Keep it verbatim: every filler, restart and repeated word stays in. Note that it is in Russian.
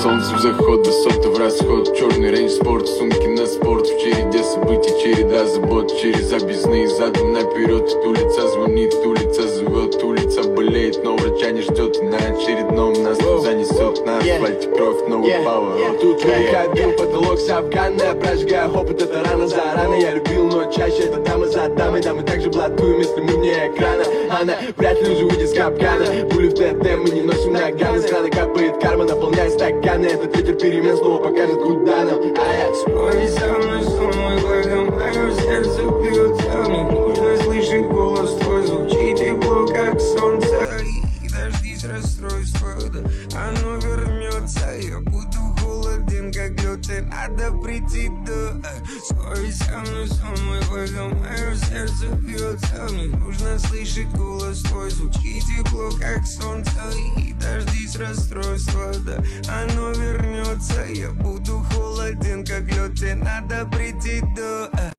солнце взаход, до сота в расход. Черный рейндж спорт, сумки на спорт. В череде событий, череда забот. Через объездные задом наперед. Улица звонит, улица зовет, улица болеет, но врача не ждет. И на очередном нас тут занесет. На асфальте кровь, новый пауэр. Тут выходил потолок с Афгана, прожигая опыт, это рано за рано. Я любил, но чаще это дама за дамой. Да, мы также блатуем, если мы не экрана. Она вряд ли уже выйдет с капкана. Пули в ТТ мы не носим наганы. С крана капает карма, наполняет стаканы. Этот ветер перемен снова покажет, куда нам. А я спой со мной, сон мой гладом, мое сердце бьется. Мне нужно слышать голос твой, звучит тепло, как солнце. И дождись расстройства, да оно вернется. Я буду холоден, как лед, и надо прийти до. Спой со мной, сон мой гладом, мое сердце бьется. Мне нужно слышать голос твой, звучит тепло, как солнце. И дождись расстройства, да оно вернется. Я буду холоден, как лед, и надо прийти до.